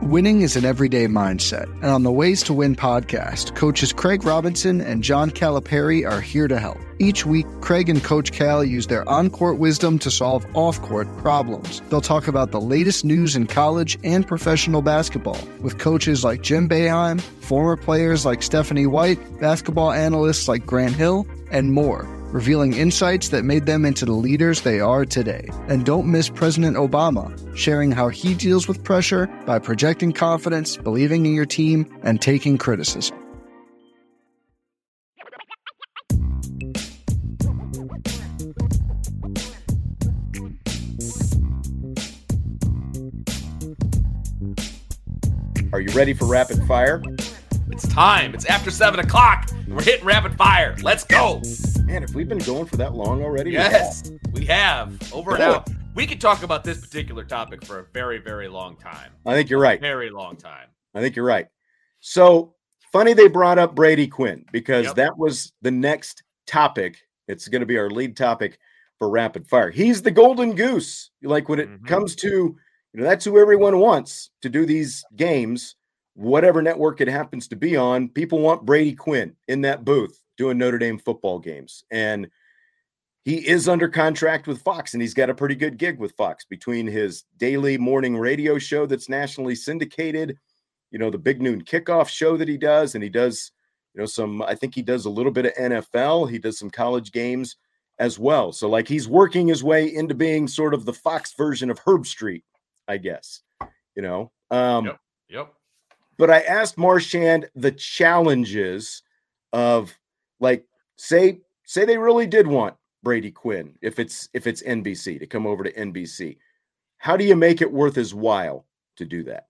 Winning is an everyday mindset, and on the Ways to Win podcast, coaches Craig Robinson and John Calipari are here to help. Each week, Craig and Coach Cal use their on-court wisdom to solve off-court problems. They'll talk about the latest news in college and professional basketball with coaches like Jim Boeheim, former players like Stephanie White, basketball analysts like Grant Hill, and more, revealing insights that made them into the leaders they are today. And don't miss President Obama, sharing how he deals with pressure by projecting confidence, believing in your team, and taking criticism. Are you ready for rapid fire? It's time. It's after 7 o'clock. We're hitting rapid fire. Let's go. Man, have we been going for that long already? Yes, we have. Over and out. We could talk about this particular topic for a very, very long time. I think you're right. Very long time. I think you're right. So, funny they brought up Brady Quinn because that was the next topic. It's going to be our lead topic for rapid fire. He's the golden goose. Like when it comes to, that's who everyone wants to do these games. Whatever network it happens to be on, people want Brady Quinn in that booth doing Notre Dame football games. And he is under contract with Fox, and he's got a pretty good gig with Fox between his daily morning radio show that's nationally syndicated, the Big Noon Kickoff show that he does, and he does, I think he does a little bit of NFL. He does some college games as well. So like he's working his way into being sort of the Fox version of Herb Street, I guess, Yep. But I asked Marchand the challenges of say they really did want Brady Quinn if it's NBC to come over to NBC. How do you make it worth his while to do that?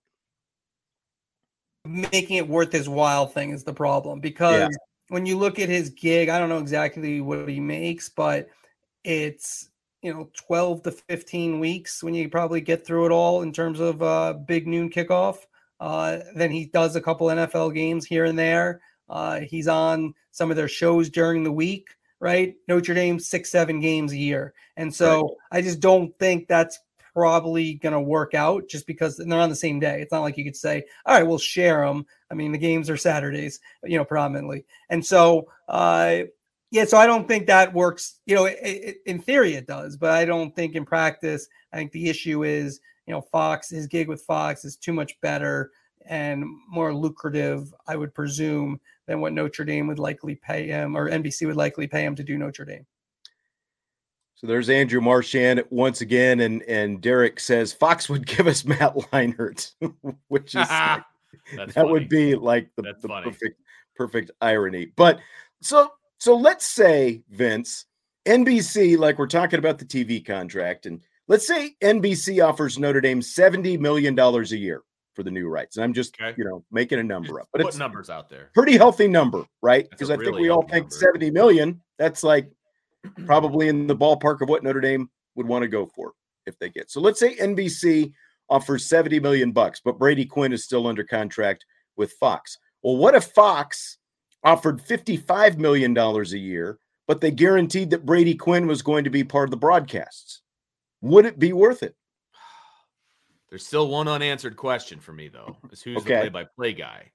Making it worth his while thing is the problem because when you look at his gig, I don't know exactly what he makes, but it's 12 to 15 weeks when you probably get through it all in terms of Big Noon Kickoff. Then he does a couple NFL games here and there. He's on some of their shows during the week, right? Notre Dame 6-7 games a year. And so I just don't think that's probably going to work out just because they're on the same day. It's not like you could say, all right, we'll share them. I mean, the games are Saturdays, predominantly. And so, so I don't think that works. In theory it does, but I don't think in practice. I think the issue is, Fox, his gig with Fox is too much better and more lucrative, I would presume, than what Notre Dame would likely pay him or NBC would likely pay him to do Notre Dame. So there's Andrew Marchand once again, and Derek says Fox would give us Matt Leinart, which is that funny. Would be like the perfect irony. But so let's say, Vince, NBC, like we're talking about the TV contract, and let's say NBC offers Notre Dame $70 million a year for the new rights. And I'm just, making a number up. But put it's numbers out there. Pretty healthy number, right? Because I think we all think 70 million. That's like probably in the ballpark of what Notre Dame would want to go for if they get. So let's say NBC offers $70 million, but Brady Quinn is still under contract with Fox. Well, what if Fox offered $55 million a year, but they guaranteed that Brady Quinn was going to be part of the broadcasts? Would it be worth it? There's still one unanswered question for me, though, is who's the play-by-play guy?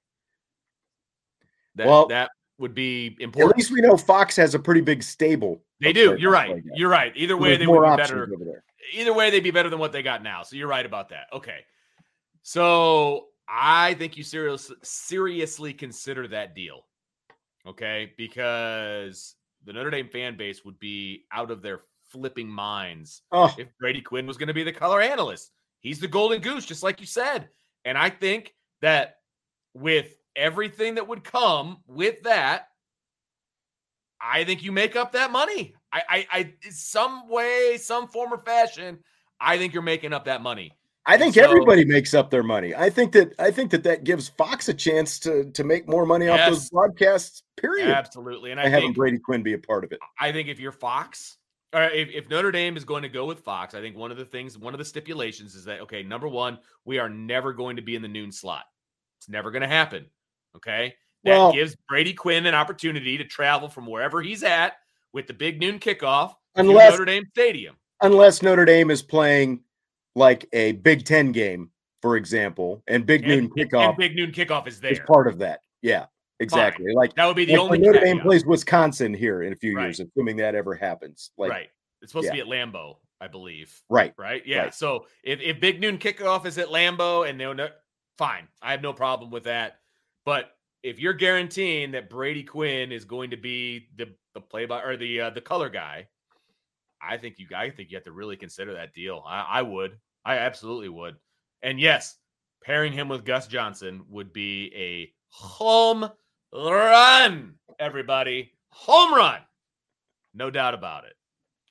That would be important. At least we know Fox has a pretty big stable. They do. You're right. You're right. Either way, they would be better. Either way, they'd be better than what they got now. So you're right about that. Okay. So I think you seriously consider that deal. Okay. Because the Notre Dame fan base would be out of their flipping minds if Brady Quinn was going to be the color analyst. He's the golden goose, just like you said. And I think that with everything that would come with that, I think you make up that money. I some way, some form or fashion, I think you're making up that money. I think everybody makes up their money. I think that gives Fox a chance to make more money off those broadcasts, period. Absolutely. And having Brady Quinn be a part of it. I think if you're Fox, or if Notre Dame is going to go with Fox, I think one of the stipulations is that, okay, number one, we are never going to be in the noon slot. It's never going to happen. Okay. That gives Brady Quinn an opportunity to travel from wherever he's at with the Big Noon Kickoff to Notre Dame Stadium. Unless Notre Dame is playing like a Big Ten game for example, and Big Noon Kickoff. And Big Noon Kickoff is there. Is part of that. Yeah, exactly. Fine. Like that would be the only. Notre Dame plays Wisconsin here in a few right. years, assuming that ever happens. Like, right. It's supposed to be at Lambeau, I believe. Right. Right. Yeah. Right. So if Big Noon Kickoff is at Lambeau and they're fine, I have no problem with that. But if you're guaranteeing that Brady Quinn is going to be the play by or the color guy, I think you have to really consider that deal. I would. I absolutely would. And yes, pairing him with Gus Johnson would be a home run, everybody. Home run. No doubt about it.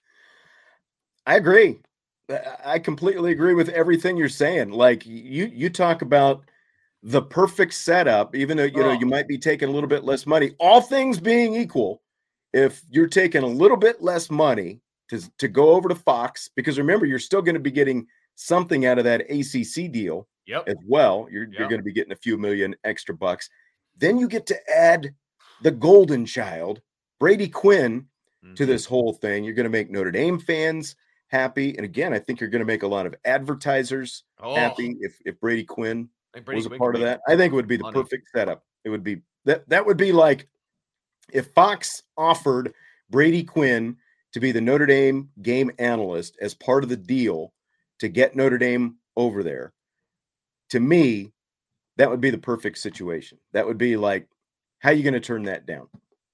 I agree. I completely agree with everything you're saying. Like you talk about the perfect setup, even though you might be taking a little bit less money. All things being equal, if you're taking a little bit less money to go over to Fox, because remember, you're still going to be getting something out of that ACC deal as well. You're going to be getting a few million extra bucks. Then you get to add the golden child, Brady Quinn, to this whole thing. You're going to make Notre Dame fans happy. And again, I think you're going to make a lot of advertisers happy if Brady Quinn was a part of that. I think it would be the perfect setup. It would be that would be like if Fox offered Brady Quinn to be the Notre Dame game analyst as part of the deal to get Notre Dame over there. To me, that would be the perfect situation. That would be like, how are you going to turn that down?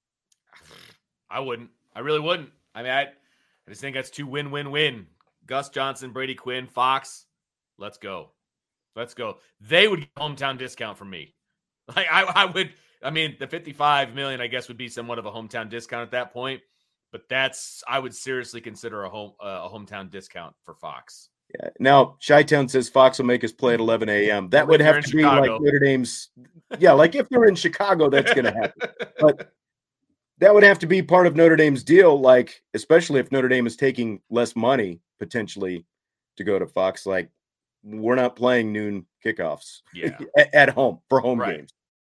I wouldn't. I really wouldn't. I mean, I just think that's two win-win-win. Gus Johnson, Brady Quinn, Fox. Let's go. Let's go. They would get a hometown discount from me. Like I would. I mean, the $55 million, I guess, would be somewhat of a hometown discount at that point. But I would seriously consider a hometown discount for Fox. Yeah. Now, Chi-Town says Fox will make us play at 11 a.m. That would have to be like Notre Dame's. Yeah, like if you're in Chicago, that's going to happen. But that would have to be part of Notre Dame's deal, like especially if Notre Dame is taking less money potentially to go to Fox. Like, we're not playing noon kickoffs at home for home games.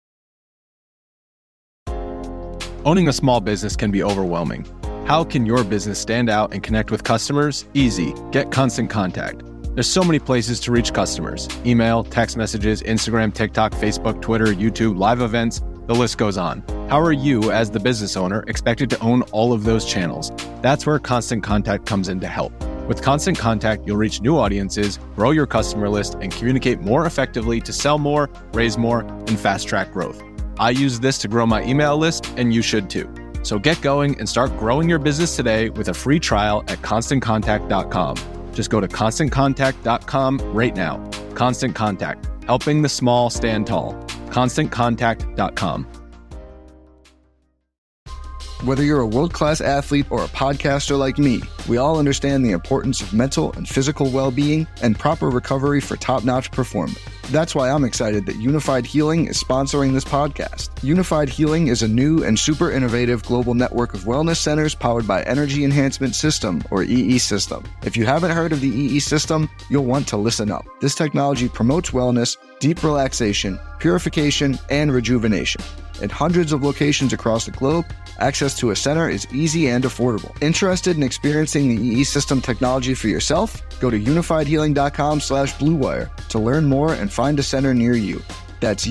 Owning a small business can be overwhelming. How can your business stand out and connect with customers? Easy. Get Constant Contact. There's so many places to reach customers. Email, text messages, Instagram, TikTok, Facebook, Twitter, YouTube, live events. The list goes on. How are you, as the business owner, expected to own all of those channels? That's where Constant Contact comes in to help. With Constant Contact, you'll reach new audiences, grow your customer list, and communicate more effectively to sell more, raise more, and fast-track growth. I use this to grow my email list, and you should too. So get going and start growing your business today with a free trial at ConstantContact.com. Just go to ConstantContact.com right now. Constant Contact, helping the small stand tall. ConstantContact.com. Whether you're a world-class athlete or a podcaster like me, we all understand the importance of mental and physical well-being and proper recovery for top-notch performance. That's why I'm excited that Unified Healing is sponsoring this podcast. Unified Healing is a new and super innovative global network of wellness centers powered by Energy Enhancement System, or EE System. If you haven't heard of the EE System, you'll want to listen up. This technology promotes wellness, deep relaxation, purification, and rejuvenation. At hundreds of locations across the globe, access to a center is easy and affordable. Interested in experiencing the EE System technology for yourself? Go to unifiedhealing.com/bluewire to learn more and find a center near you. That's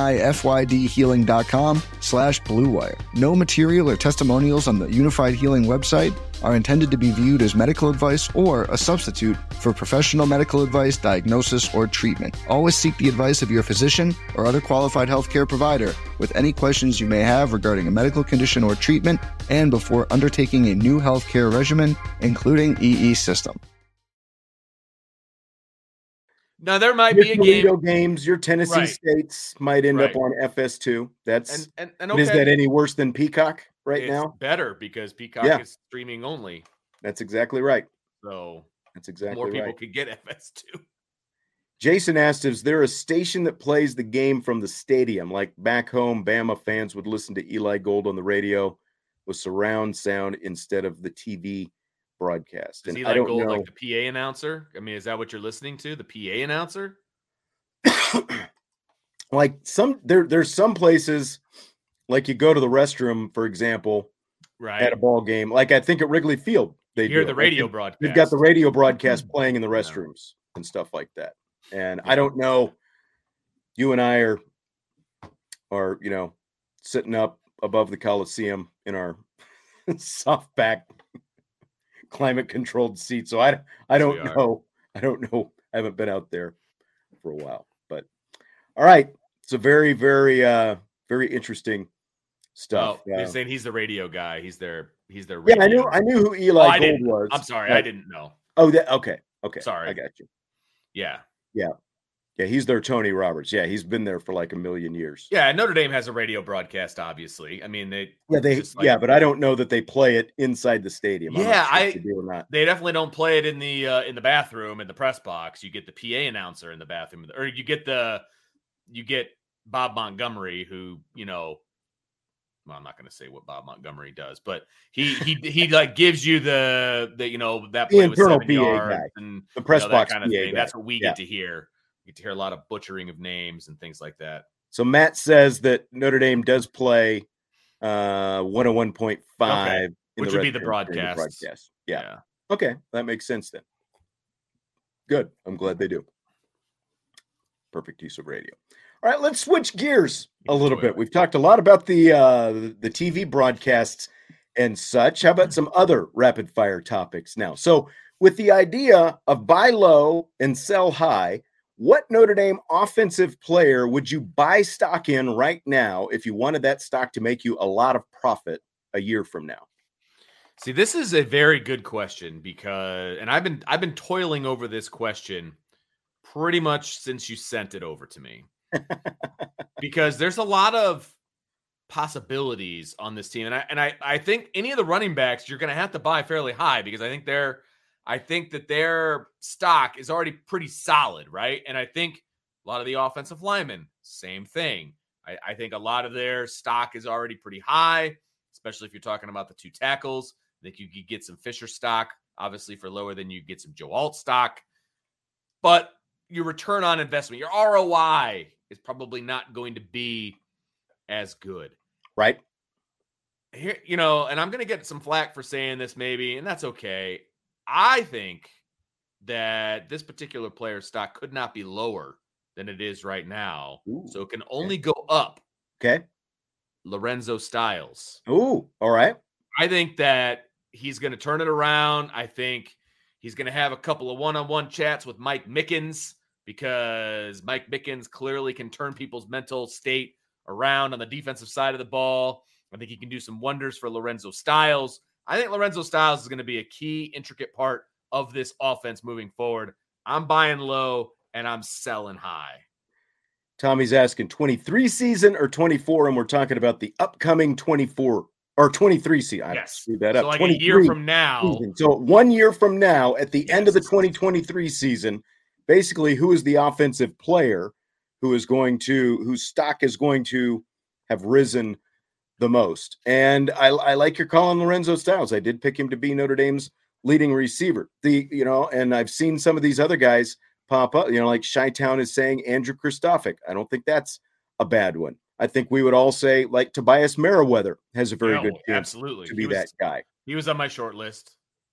unifydhealing.com/bluewire. No material or testimonials on the Unified Healing website are intended to be viewed as medical advice or a substitute for professional medical advice, diagnosis, or treatment. Always seek the advice of your physician or other qualified healthcare provider with any questions you may have regarding a medical condition or treatment and before undertaking a new healthcare regimen, including EE System. Now, there might be a Toledo games. Your Tennessee States might end up on FS2. That's and okay. Is that any worse than Peacock now? Better because Peacock is streaming only. That's exactly right. So that's exactly more people right. could get FS2. Jason asked, is there a station that plays the game from the stadium? Like back home, Bama fans would listen to Eli Gold on the radio with surround sound instead of the TV broadcast. Is Eli Gold like the PA announcer? I mean, is that what you're listening to? The PA announcer? Like there's some places, like you go to the restroom, for example, at a ball game. Like I think at Wrigley Field, they hear the radio broadcast. They've got the radio broadcast playing in the restrooms and stuff like that. And I don't know, you and I are sitting up above the Coliseum in our soft back climate controlled seat. So I don't know. I don't know. I haven't been out there for a while, but all right. It's a very, very, very interesting stuff. They're saying he's the radio guy. He's their radio. Yeah, I knew who Eli Gold was. I'm sorry. I didn't know. Oh, okay. Sorry. I got you. Yeah. He's their Tony Roberts. Yeah, he's been there for like a million years. Yeah, Notre Dame has a radio broadcast, obviously. I mean, but I don't know that they play it inside the stadium. Yeah, they definitely don't play it in the bathroom in the press box. You get the PA announcer in the bathroom, or you get Bob Montgomery, who well, I'm not going to say what Bob Montgomery does, but he like gives you the that play the with 7 PA yards guy. and the press box kind of PA thing. guy. That's what we get to hear. We get to hear a lot of butchering of names and things like that. So Matt says that Notre Dame does play 101.5, which would be the broadcast. Yeah. Okay, that makes sense then. Good. I'm glad they do. Perfect use of radio. All right, let's switch gears a little bit. We've talked a lot about the TV broadcasts and such. How about some other rapid fire topics now? So with the idea of buy low and sell high, what Notre Dame offensive player would you buy stock in right now if you wanted that stock to make you a lot of profit a year from now? See, this is a very good question and I've been toiling over this question pretty much since you sent it over to me. Because there's a lot of possibilities on this team. And I think any of the running backs you're going to have to buy fairly high, because I think that their stock is already pretty solid, right? And I think a lot of the offensive linemen, same thing. I think a lot of their stock is already pretty high, especially if you're talking about the two tackles. I think you could get some Fisher stock, obviously for lower than you get some Joe Alt stock. But your return on investment, your ROI is probably not going to be as good. Right. Here, and I'm going to get some flack for saying this maybe, and that's okay. I think that this particular player's stock could not be lower than it is right now. Ooh, so it can only go up. Okay. Lorenzo Styles. Ooh, all right. I think that he's going to turn it around. I think he's going to have a couple of one-on-one chats with Mike Mickens, because Mike Mickens clearly can turn people's mental state around on the defensive side of the ball. I think he can do some wonders for Lorenzo Styles. I think Lorenzo Styles is going to be a key, intricate part of this offense moving forward. I'm buying low and I'm selling high. Tommy's asking 23 season or 24, and we're talking about the upcoming 24 or 23 season. Yes. I that up. So like a year from now. Season. So 1 year from now, at the end of the 2023 season, basically, who is the offensive player whose stock is going to have risen the most? And I like your call on Lorenzo Styles. I did pick him to be Notre Dame's leading receiver. And I've seen some of these other guys pop up, like Chi-Town is saying Andrew Kristofic. I don't think that's a bad one. I think we would all say like Tobias Merriweather has a very good chance to be that guy. He was on my short list.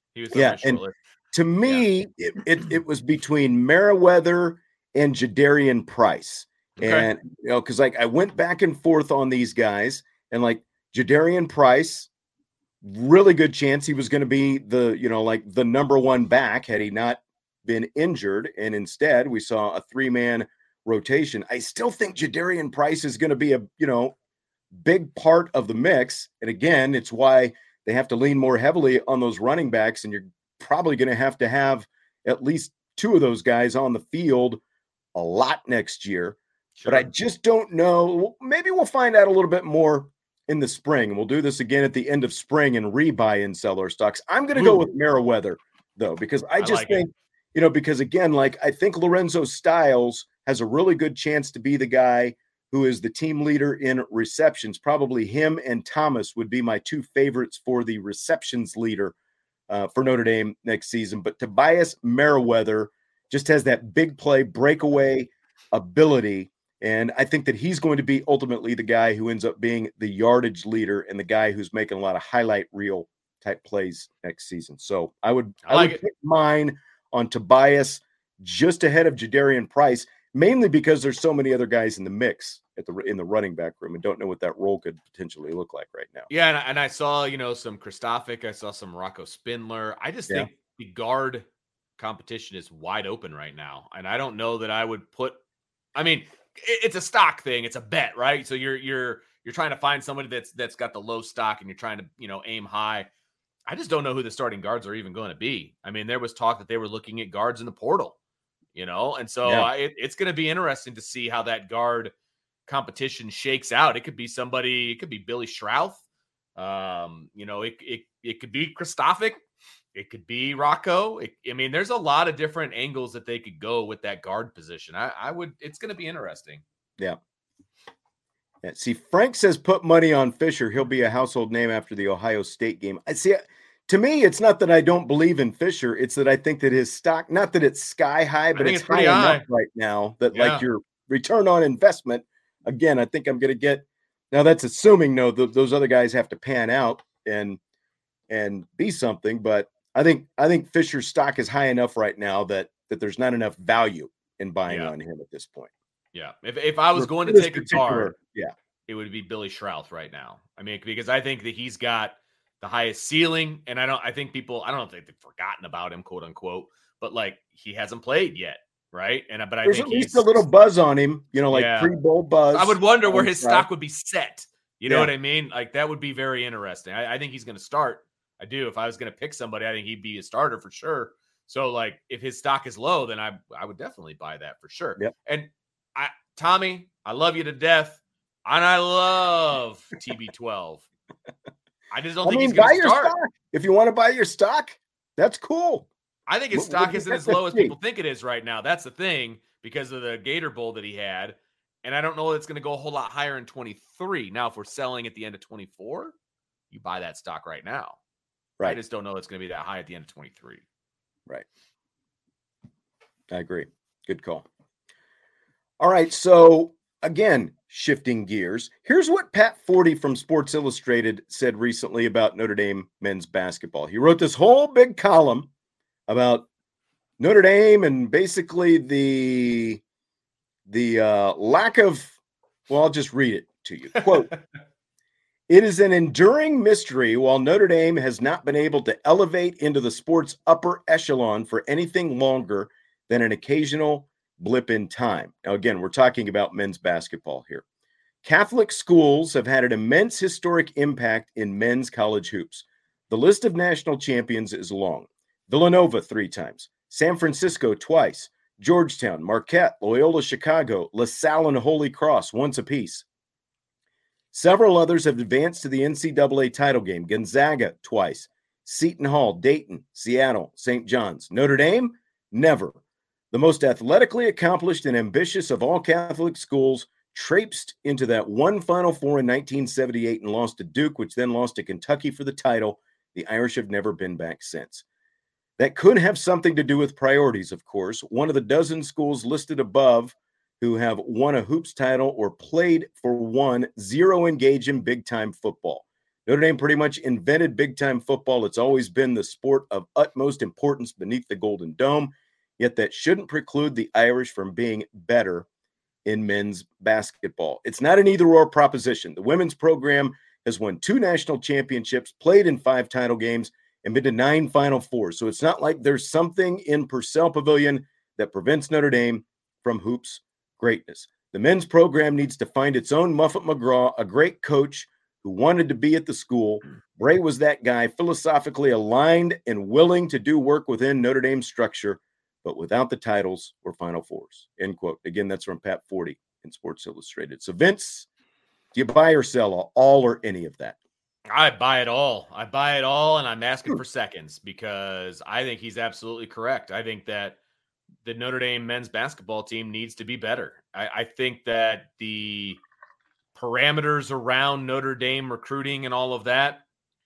To me, it was between Merriweather and Jadarian Price. Okay. And, because I went back and forth on these guys, and like Jadarian Price, really good chance he was going to be the number one back had he not been injured. And instead we saw a 3-man rotation. I still think Jadarian Price is going to be a, big part of the mix. And again, it's why they have to lean more heavily on those running backs. And you're probably going to have at least 2 of those guys on the field a lot next year. Sure. But I just don't know. Maybe we'll find out a little bit more in the spring. And we'll do this again at the end of spring and rebuy and sell our stocks. I'm going to go with Merriweather, though, because I think, because again, I think Lorenzo Styles has a really good chance to be the guy who is the team leader in receptions. Probably him and Thomas would be my 2 favorites for the receptions leader for Notre Dame next season. But Tobias Merriweather just has that big play breakaway ability. And I think that he's going to be ultimately the guy who ends up being the yardage leader and the guy who's making a lot of highlight reel type plays next season. So I would put mine on Tobias just ahead of Jadarian Price, mainly because there's so many other guys in the mix in the running back room and don't know what that role could potentially look like right now. Yeah, and I saw, some Kristofic. I saw some Rocco Spindler. I just think the guard competition is wide open right now. And I don't know that I would it's a stock thing. It's a bet, right? So you're trying to find somebody that's got the low stock and you're trying to, aim high. I just don't know who the starting guards are even going to be. I mean, there was talk that they were looking at guards in the portal, and so it's going to be interesting to see how that guard competition shakes out. It could be somebody, it could be Billy Schrauth. It could be Kristofic. It could be Rocco. There's a lot of different angles that they could go with that guard position. It's going to be interesting. Yeah. See, Frank says put money on Fisher. He'll be a household name after the Ohio State game. I see. To me, it's not that I don't believe in Fisher. It's that I think that his stock, not that it's sky high, but it's high enough right now that like your return on investment. Again, I think I'm going to get. Now that's assuming those other guys have to pan out and be something. But I think Fisher's stock is high enough right now that there's not enough value in buying on him at this point. Yeah. If I was going to take a guard, it would be Billy Schrauth right now. Because I think that he's got the highest ceiling, and I don't think they've forgotten about him, quote unquote, but like he hasn't played yet. Right. But there's at least a little buzz on him, pre-bowl buzz. I would wonder where his stock would be set. You know what I mean? Like that would be very interesting. I think he's going to start. I do. If I was going to pick somebody, I think he'd be a starter for sure. So like if his stock is low, then I would definitely buy that for sure. Yep. And Tommy, I love you to death. And I love TB12. I just don't think he's going to start. Stock. If you want to buy your stock, that's cool. I think his stock isn't as low as people think it is right now. That's the thing, because of the Gator Bowl that he had. And I don't know that it's going to go a whole lot higher in 23. Now, if we're selling at the end of 24, you buy that stock right now. Right. I just don't know it's going to be that high at the end of 23. Right. I agree. Good call. All right. So again, shifting gears. Here's what Pat Forty from Sports Illustrated said recently about Notre Dame men's basketball. He wrote this whole big column about Notre Dame and basically the lack of, well, I'll just read it to you. Quote, "It is an enduring mystery while Notre Dame has not been able to elevate into the sport's upper echelon for anything longer than an occasional blip in time." Now, again, we're talking about men's basketball here. "Catholic schools have had an immense historic impact in men's college hoops. The list of national champions is long. Villanova 3 times, San Francisco twice, Georgetown, Marquette, Loyola Chicago, LaSalle, and Holy Cross once apiece. Several others have advanced to the NCAA title game. Gonzaga twice, Seton Hall, Dayton, Seattle, St. John's. Notre Dame, never. The most athletically accomplished and ambitious of all Catholic schools traipsed into that one Final Four in 1978 and lost to Duke, which then lost to Kentucky for the title. The Irish have never been back since. That could have something to do with priorities, of course. One of the dozen schools listed above who have won a hoops title or played for one, 0 engage in big-time football. Notre Dame pretty much invented big-time football. It's always been the sport of utmost importance beneath the Golden Dome, yet that shouldn't preclude the Irish from being better in men's basketball. It's not an either-or proposition. The women's program has won 2 national championships, played in 5 title games, and been to 9 Final Fours. So it's not like there's something in Purcell Pavilion that prevents Notre Dame from hoops greatness. The men's program needs to find its own Muffet McGraw, a great coach who wanted to be at the school. Bray was that guy, philosophically aligned and willing to do work within Notre Dame's structure, but without the titles or Final Fours." End quote. Again, that's from Pat Forty in Sports Illustrated. So Vince, do you buy or sell all or any of that? I buy it all. And I'm asking for seconds because I think he's absolutely correct. I think that the Notre Dame men's basketball team needs to be better. I think that the parameters around Notre Dame recruiting and all of that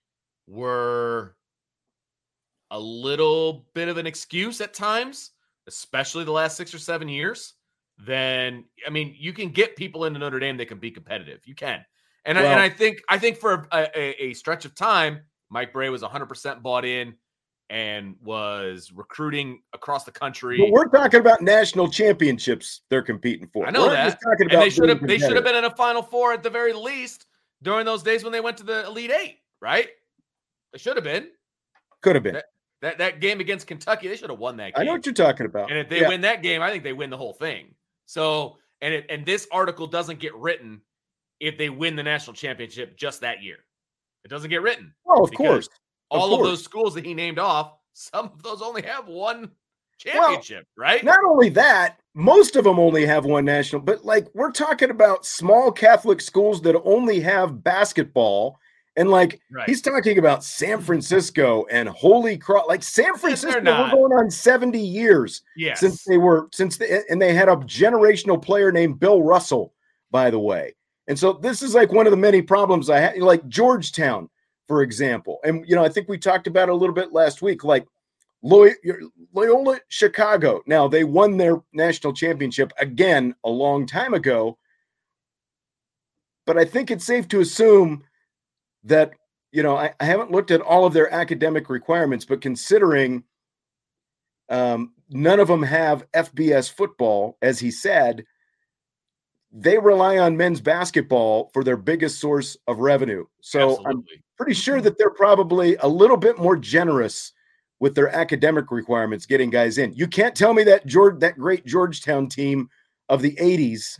were a little bit of an excuse at times, especially the last 6 or 7 years. Then, you can get people into Notre Dame that can be competitive. You can. And I think for a stretch of time, Mike Bray was 100% bought in, and was recruiting across the country. But we're talking about national championships they're competing for. I know we're that. Talking about and they should have been in a Final Four at the very least during those days when they went to the Elite Eight, right? They should have been. Could have been. That game against Kentucky, they should have won that game. I know what you're talking about. And if they win that game, I think they win the whole thing. So, and this article doesn't get written if they win the national championship just that year. It doesn't get written. Oh, of course. All of those schools that he named off, some of those only have one championship, right? Not only that, most of them only have one national, but like we're talking about small Catholic schools that only have basketball. And like he's talking about San Francisco and Holy Cross, like San Francisco, we're going on 70 years since they had a generational player named Bill Russell, by the way. And so this is like one of the many problems I had, like Georgetown, for example. And, I think we talked about it a little bit last week, like Loyola Chicago. Now, they won their national championship again a long time ago. But I think it's safe to assume that, I haven't looked at all of their academic requirements, but considering none of them have FBS football, as he said, they rely on men's basketball for their biggest source of revenue. So absolutely. I'm pretty sure that they're probably a little bit more generous with their academic requirements getting guys in. You can't tell me that that great Georgetown team of the 80s,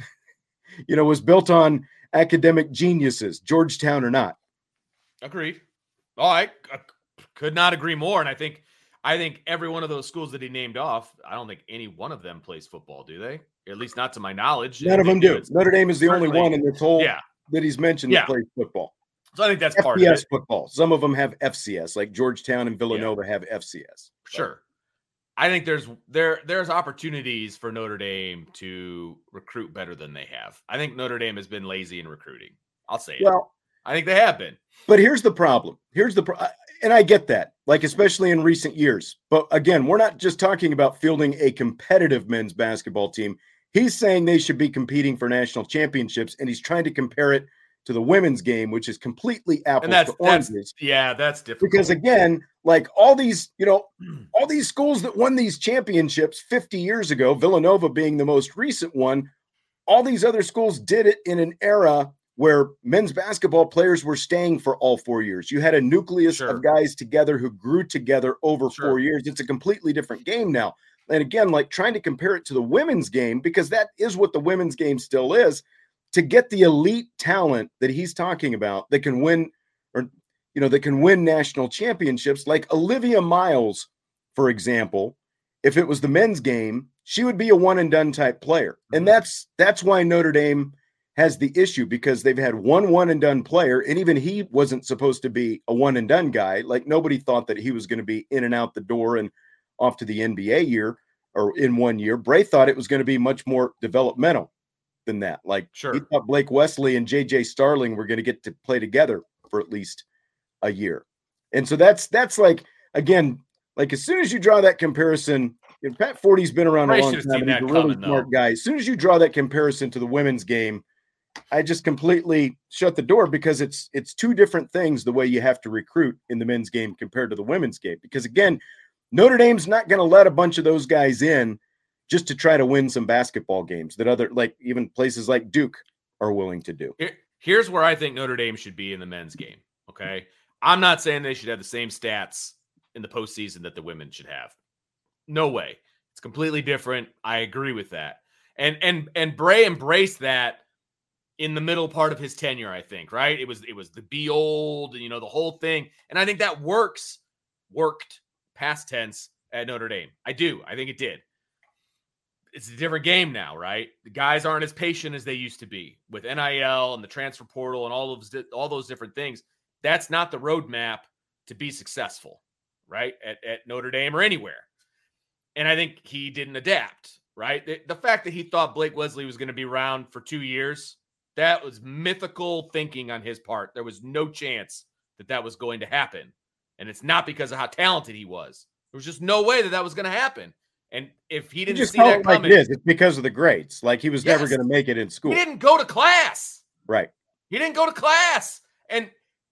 was built on academic geniuses, Georgetown or not. Agreed. Oh, I could not agree more. And I think every one of those schools that he named off, I don't think any one of them plays football, do they? At least not to my knowledge. None of them do. Notre Dame is the only one in this whole that he's mentioned that plays football. So I think that's FBS part of it. Football. Some of them have FCS, like Georgetown and Villanova have FCS. Sure. I think there's opportunities for Notre Dame to recruit better than they have. I think Notre Dame has been lazy in recruiting. I'll say it. Well, I think they have been. But here's the problem. And I get that, like, especially in recent years. But again, we're not just talking about fielding a competitive men's basketball team. He's saying they should be competing for national championships, and he's trying to compare it to the women's game, which is completely apples to oranges. That's different. Because again, like all these schools that won these championships 50 years ago, Villanova being the most recent one, all these other schools did it in an era where men's basketball players were staying for all 4 years. You had a nucleus of guys together who grew together over 4 years. It's a completely different game now. And again, like trying to compare it to the women's game, because that is what the women's game still is, to get the elite talent that he's talking about that can win, that can win national championships, like Olivia Miles, for example. If it was the men's game, she would be a one and done type player. And that's why Notre Dame has the issue, because they've had one and done player, and even he wasn't supposed to be a one and done guy. Like nobody thought that he was going to be in and out the door and off to the NBA year or in 1 year. Bray thought it was going to be much more developmental than that. Like he thought Blake Wesley and JJ Starling were going to get to play together for at least a year. And so that's like, again, like as soon as you draw that comparison, Pat Forty's been around a long time. He's a really smart guy. As soon as you draw that comparison to the women's game, I just completely shut the door, because it's two different things the way you have to recruit in the men's game compared to the women's game. Because again, Notre Dame's not going to let a bunch of those guys in just to try to win some basketball games that other, like even places like Duke are willing to do. Here's where I think Notre Dame should be in the men's game. Okay. I'm not saying they should have the same stats in the postseason that the women should have. No way. It's completely different. I agree with that. And Bray embraced that in the middle part of his tenure, I think, right? It was the be old, the whole thing. And I think that worked past tense at Notre Dame. I do. I think it did. It's a different game now, right? The guys aren't as patient as they used to be with NIL and the transfer portal and all those different things. That's not the roadmap to be successful, right? At Notre Dame or anywhere. And I think he didn't adapt, right? The fact that he thought Blake Wesley was going to be around for 2 years, that was mythical thinking on his part. There was no chance that was going to happen. And it's not because of how talented he was. There was just no way that was going to happen. And if he didn't see that coming, it's because of the grades. Like he was never going to make it in school. He didn't go to class. Right. He didn't go to class. And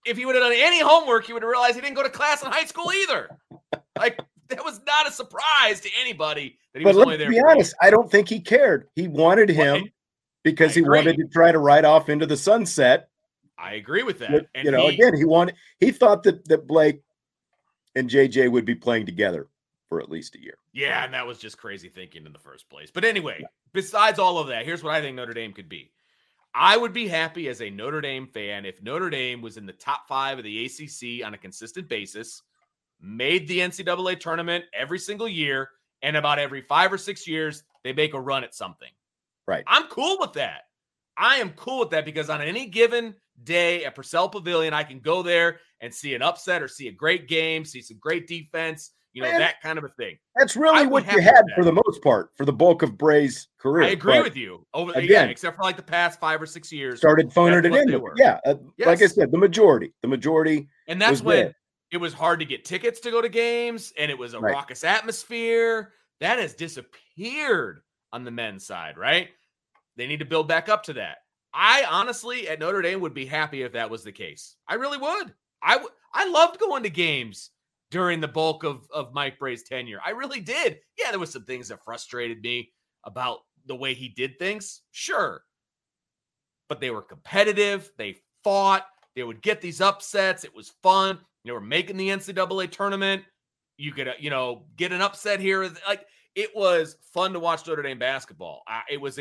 if he would have done any homework, he would have realized he didn't go to class in high school either. Like, that was not a surprise to anybody that he was only there. To be honest, I don't think he cared. He wanted him because he wanted to try to ride off into the sunset. I agree with that. And he thought that Blake and JJ would be playing together for at least a year. Yeah, and that was just crazy thinking in the first place. But anyway, besides all of that, here's what I think Notre Dame could be. I would be happy as a Notre Dame fan if Notre Dame was in the top 5 of the ACC on a consistent basis, made the NCAA tournament every single year, and about every 5 or 6 years, they make a run at something. Right. I'm cool with that. I am cool with that because on any given day at Purcell Pavilion, I can go there and see an upset or see a great game, see some great defense, that kind of a thing. That's really what you had for the most part, for the bulk of Bray's career. I agree with you. Except for like the past 5 or 6 years. Started phoning it in. Yeah. Like I said, the majority. And that's when it was hard to get tickets to go to games, and it was a raucous atmosphere. That has disappeared on the men's side, right? They need to build back up to that. I honestly, at Notre Dame, would be happy if that was the case. I really would. I loved going to games during the bulk of Mike Bray's tenure. I really did. Yeah, there was some things that frustrated me about the way he did things. Sure. But they were competitive. They fought. They would get these upsets. It was fun. They were making the NCAA tournament. You could, get an upset here. Like, it was fun to watch Notre Dame basketball. It was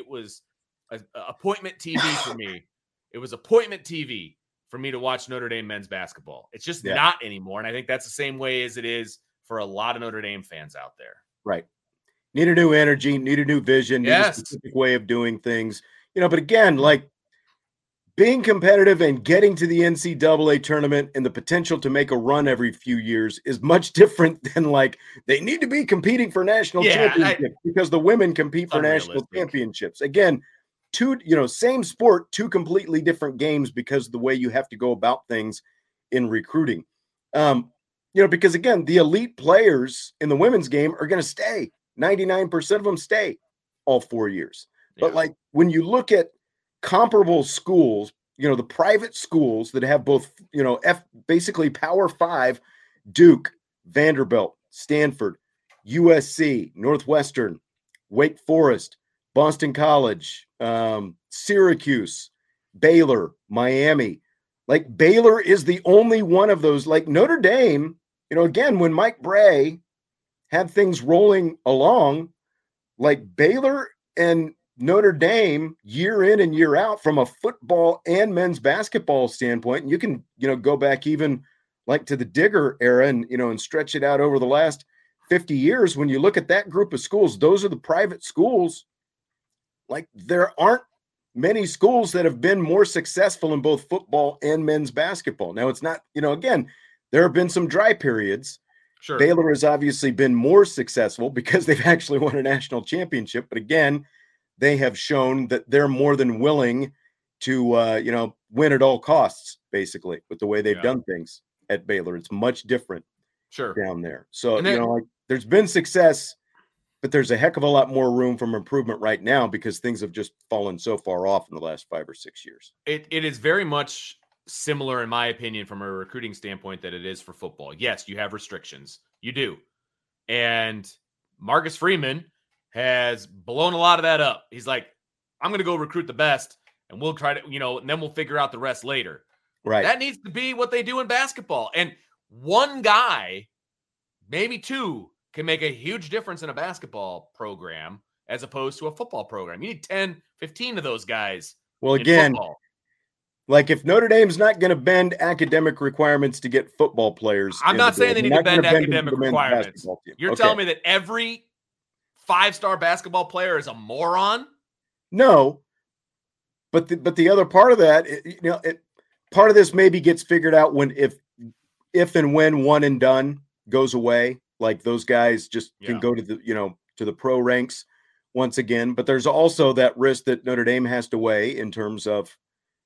appointment TV for me. It was appointment TV for me to watch Notre Dame men's basketball. It's just not anymore. And I think that's the same way as it is for a lot of Notre Dame fans out there. Right. Need a new energy, need a new vision, need a specific way of doing things. But again, like being competitive and getting to the NCAA tournament and the potential to make a run every few years is much different than like they need to be competing for national championships because the women compete for national championships. Again, same sport, 2 completely different games because of the way you have to go about things in recruiting. Because again, the elite players in the women's game are going to stay. 99% of them stay all 4 years. But like when you look at comparable schools, the private schools that have both, basically Power 5, Duke, Vanderbilt, Stanford, USC, Northwestern, Wake Forest, Boston College, Syracuse, Baylor, Miami. Like Baylor is the only one of those. Like Notre Dame, again, when Mike Bray had things rolling along, like Baylor and Notre Dame year in and year out from a football and men's basketball standpoint, and you can, go back even like to the Digger era and, and stretch it out over the last 50 years. When you look at that group of schools, those are the private schools. Like there aren't many schools that have been more successful in both football and men's basketball. Now it's not, again, there have been some dry periods. Sure. Baylor has obviously been more successful because they've actually won a national championship. But again, they have shown that they're more than willing to, win at all costs, basically, with the way they've done things at Baylor. It's much different down there. So, there's been success, but there's a heck of a lot more room for improvement right now because things have just fallen so far off in the last 5 or 6 years. It is very much similar, in my opinion, from a recruiting standpoint that it is for football. Yes, you have restrictions. You do. And Marcus Freeman has blown a lot of that up. He's like, I'm going to go recruit the best and we'll try to, and then we'll figure out the rest later. Right. That needs to be what they do in basketball. And one guy, maybe 2, can make a huge difference in a basketball program as opposed to a football program. You need 10, 15 of those guys. Well, again, like if Notre Dame's not going to bend academic requirements to get football players. I'm not saying they need to bend academic requirements. You're telling me that every 5-star basketball player is a moron? No, but the other part of that, part of this maybe gets figured out when if and when one and done goes away, like those guys just can go to the to the pro ranks once again. But there's also that risk that Notre Dame has to weigh in terms of,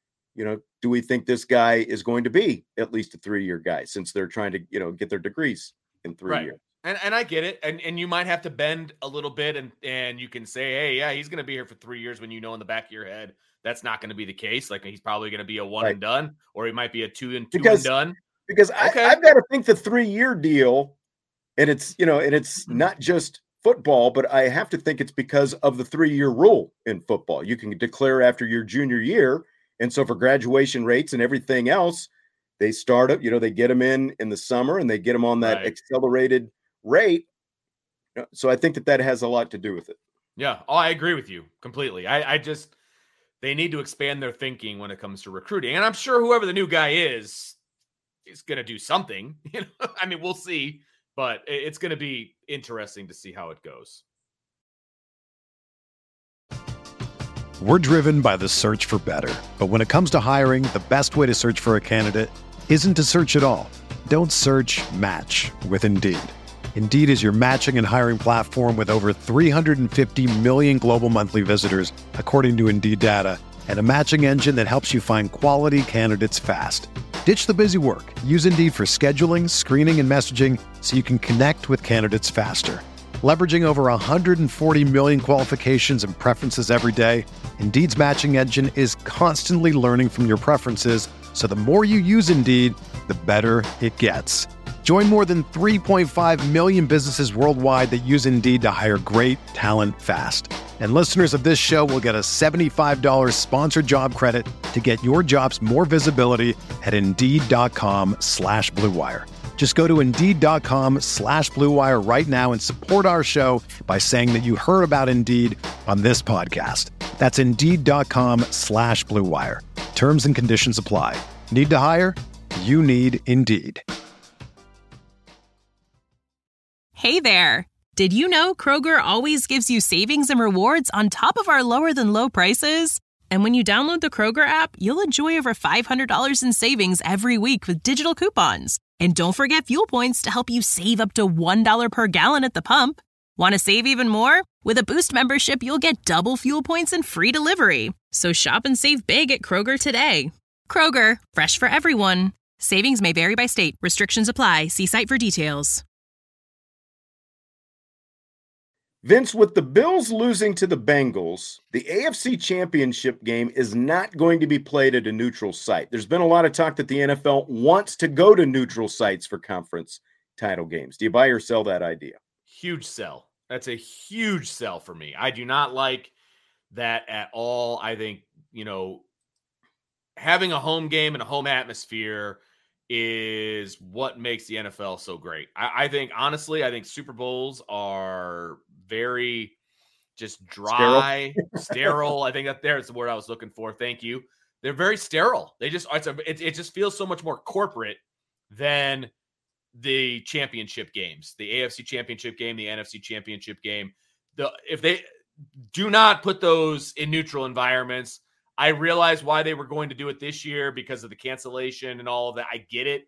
do we think this guy is going to be at least a 3-year guy since they're trying to get their degrees in 3 years? And I get it. And you might have to bend a little bit and you can say, hey, yeah, he's going to be here for 3 years when you know in the back of your head that's not going to be the case. Like he's probably going to be a one and done, or he might be a two and done. Because I've got to think the 3-year deal, and it's, and it's not just football, but I have to think it's because of the 3-year rule in football. You can declare after your junior year. And so for graduation rates and everything else, they start up, they get them in the summer and they get them on that accelerated rate. So I think that has a lot to do with it. Yeah. Oh, I agree with you completely. They need to expand their thinking when it comes to recruiting. And I'm sure whoever the new guy is going to do something. I mean, we'll see, but it's going to be interesting to see how it goes. We're driven by the search for better. But when it comes to hiring, the best way to search for a candidate isn't to search at all. Don't search, match with Indeed. Indeed is your matching and hiring platform with over 350 million global monthly visitors, according to Indeed data, and a matching engine that helps you find quality candidates fast. Ditch the busy work. Use Indeed for scheduling, screening, and messaging so you can connect with candidates faster. Leveraging over 140 million qualifications and preferences every day, Indeed's matching engine is constantly learning from your preferences, so the more you use Indeed, the better it gets. Join more than 3.5 million businesses worldwide that use Indeed to hire great talent fast. And listeners of this show will get a $75 sponsored job credit to get your jobs more visibility at Indeed.com/Blue Wire. Just go to Indeed.com/Blue Wire right now and support our show by saying that you heard about Indeed on this podcast. That's Indeed.com/Blue Wire. Terms and conditions apply. Need to hire? You need Indeed. Hey there. Did you know Kroger always gives you savings and rewards on top of our lower than low prices? And when you download the Kroger app, you'll enjoy over $500 in savings every week with digital coupons. And don't forget fuel points to help you save up to $1 per gallon at the pump. Want to save even more? With a Boost membership, you'll get double fuel points and free delivery. So shop and save big at Kroger today. Kroger, fresh for everyone. Savings may vary by state. Restrictions apply. See site for details. Vince, with the Bills losing to the Bengals, the AFC Championship game is not going to be played at a neutral site. There's been a lot of talk that the NFL wants to go to neutral sites for conference title games. Do you buy or sell that idea? Huge sell. That's a huge sell for me. I do not like that at all. I think, having a home game and a home atmosphere is what makes the NFL so great. I think, honestly, Super Bowls are very just dry, sterile. I think there's the word I was looking for. Thank you. They're very sterile. It just feels so much more corporate than the championship games, the AFC Championship game, the NFC Championship game. If they do not put those in neutral environments, I realize why they were going to do it this year because of the cancellation and all of that. I get it.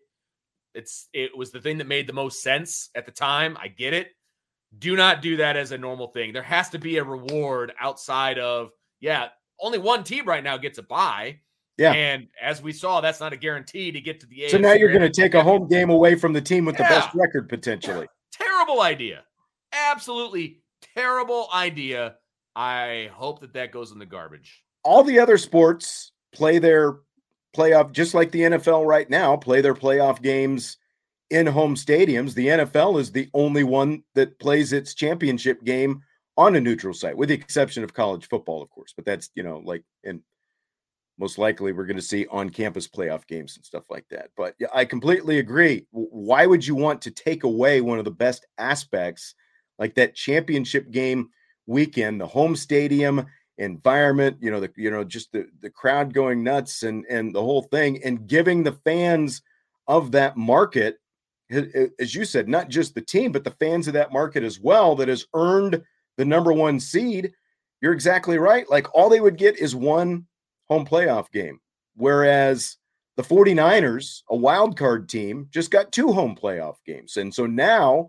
It was the thing that made the most sense at the time. I get it. Do not do that as a normal thing. There has to be a reward outside of, only one team right now gets a bye. Yeah. And as we saw, that's not a guarantee to get to the AFC. So now you're going to take a home game away from the team with the best record potentially. Terrible idea. Absolutely terrible idea. I hope that goes in the garbage. All the other sports play their playoff, just like the NFL right now, play their playoff games in home stadiums. The NFL is the only one that plays its championship game on a neutral site, with the exception of college football, of course. But that's, and most likely we're going to see on-campus playoff games and stuff like that. But I completely agree. Why would you want to take away one of the best aspects, like that championship game weekend, the home stadium environment, just the crowd going nuts and the whole thing, and giving the fans of that market, as you said, not just the team, but the fans of that market as well, that has earned the number one seed. You're exactly right. Like, all they would get is one home playoff game, whereas the 49ers, a wild card team, just got 2 home playoff games. And so now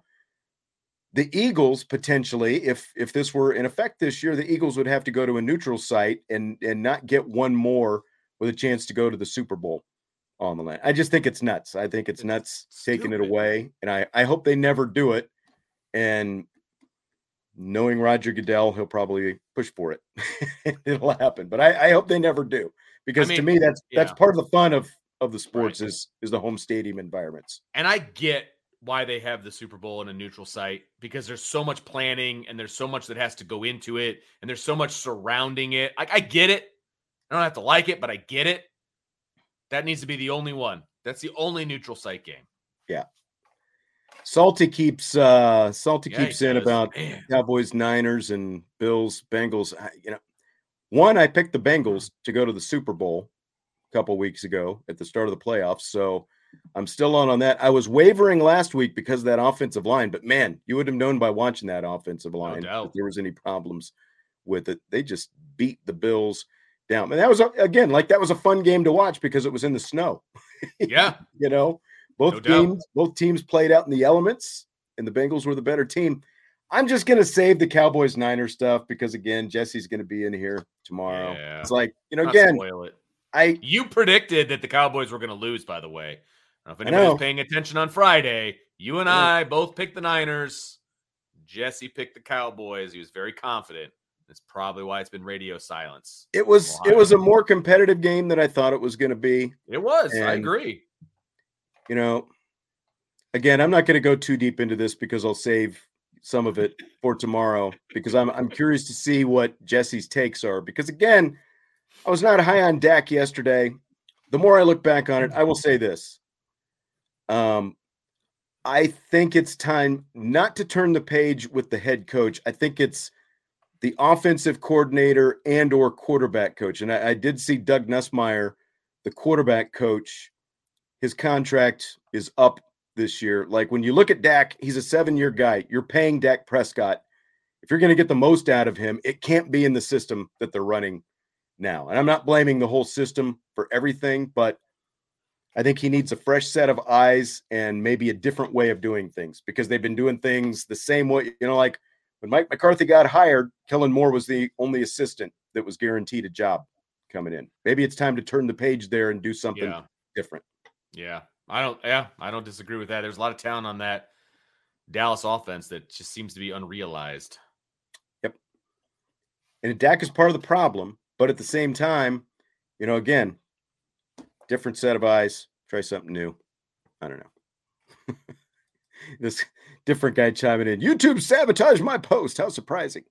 the Eagles, potentially, if this were in effect this year, the Eagles would have to go to a neutral site and not get one more with a chance to go to the Super Bowl on the land. I just think it's nuts. I think it's nuts taking it away. And I hope they never do it, And knowing Roger Goodell, he'll probably push for it. It'll happen. But I hope they never do. Because to me, that's part of the fun of the sports is the home stadium environments. And I get why they have the Super Bowl in a neutral site, because there's so much planning and there's so much that has to go into it and there's so much surrounding it. I get it. I don't have to like it, but I get it. That needs to be the only one. That's the only neutral site game. Yeah. Salty keeps in about Cowboys, Niners, and Bills, Bengals. I picked the Bengals to go to the Super Bowl a couple weeks ago at the start of the playoffs. So I'm still on that. I was wavering last week because of that offensive line, but man, you would have known by watching that offensive line if there was any problems with it. They just beat the Bills down. And that was, again, that was a fun game to watch because it was in the snow. Yeah. Both teams played out in the elements, and the Bengals were the better team. I'm just going to save the Cowboys Niners stuff because, again, Jesse's going to be in here tomorrow. Yeah. It's again, spoil it. You predicted that the Cowboys were going to lose, by the way. I don't know if anybody's paying attention on Friday. You and I both picked the Niners. Jesse picked the Cowboys. He was very confident. That's probably why it's been radio silence. It was a more competitive game than I thought it was going to be. It was. I agree. Again, I'm not going to go too deep into this because I'll save some of it for tomorrow because I'm curious to see what Jesse's takes are. Because, again, I was not high on Dak yesterday. The more I look back on it, I will say this. I think it's time not to turn the page with the head coach. I think it's the offensive coordinator and or quarterback coach. And I did see Doug Nussmeier, the quarterback coach, his contract is up this year. When you look at Dak, he's a 7-year guy. You're paying Dak Prescott. If you're going to get the most out of him, it can't be in the system that they're running now. And I'm not blaming the whole system for everything, but I think he needs a fresh set of eyes and maybe a different way of doing things because they've been doing things the same way. When Mike McCarthy got hired, Kellen Moore was the only assistant that was guaranteed a job coming in. Maybe it's time to turn the page there and do something different. Yeah. I don't disagree with that. There's a lot of talent on that Dallas offense that just seems to be unrealized. Yep. And Dak is part of the problem, but at the same time, again, different set of eyes, try something new. I don't know. This different guy chiming in. YouTube sabotaged my post. How surprising.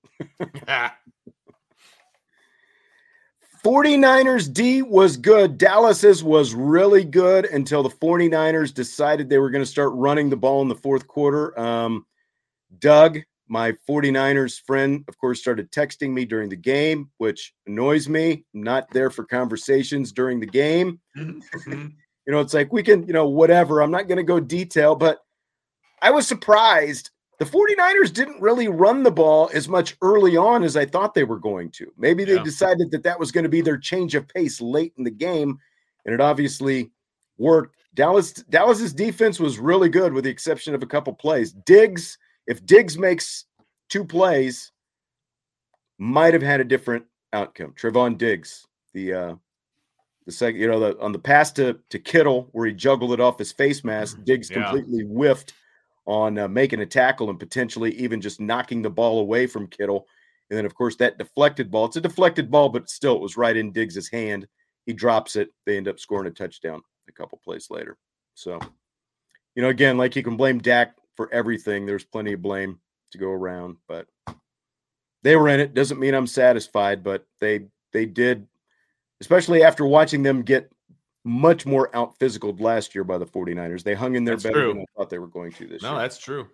49ers D was good. Dallas's was really good until the 49ers decided they were going to start running the ball in the fourth quarter. Doug, my 49ers friend, of course, started texting me during the game, which annoys me. I'm not there for conversations during the game. It's we can, whatever. I'm not going to go detail, but I was surprised. The 49ers didn't really run the ball as much early on as I thought they were going to. Maybe they decided that was going to be their change of pace late in the game, and it obviously worked. Dallas's defense was really good with the exception of a couple plays. If Diggs makes 2 plays, might have had a different outcome. Trevon Diggs, the second, on the pass to Kittle where he juggled it off his face mask, Diggs completely whiffed on making a tackle and potentially even just knocking the ball away from Kittle. And then, of course, that deflected ball. It's a deflected ball, but still it was right in Diggs' hand. He drops it. They end up scoring a touchdown a couple plays later. So, again, you can blame Dak for everything. There's plenty of blame to go around, but they were in it. Doesn't mean I'm satisfied, but they did, especially after watching them get much more out physicaled last year by the 49ers. They hung in there better than I thought they were going to this year. No, that's true.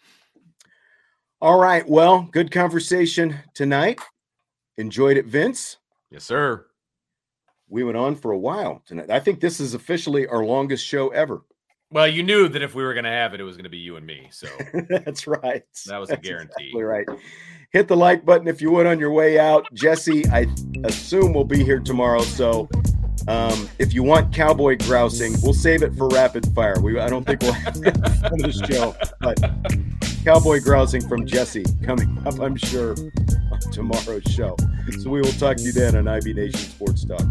All right. Well, good conversation tonight. Enjoyed it, Vince. Yes, sir. We went on for a while tonight. I think this is officially our longest show ever. Well, you knew that if we were going to have it, it was going to be you and me. So that's right. That was a guarantee. Exactly right. Hit the like button if you would on your way out. Jesse, I assume will be here tomorrow. So if you want cowboy grousing, we'll save it for rapid fire. I don't think we'll have it on the show, but cowboy grousing from Jesse coming up, I'm sure, on tomorrow's show. So we will talk to you then on IB Nation Sports Talk.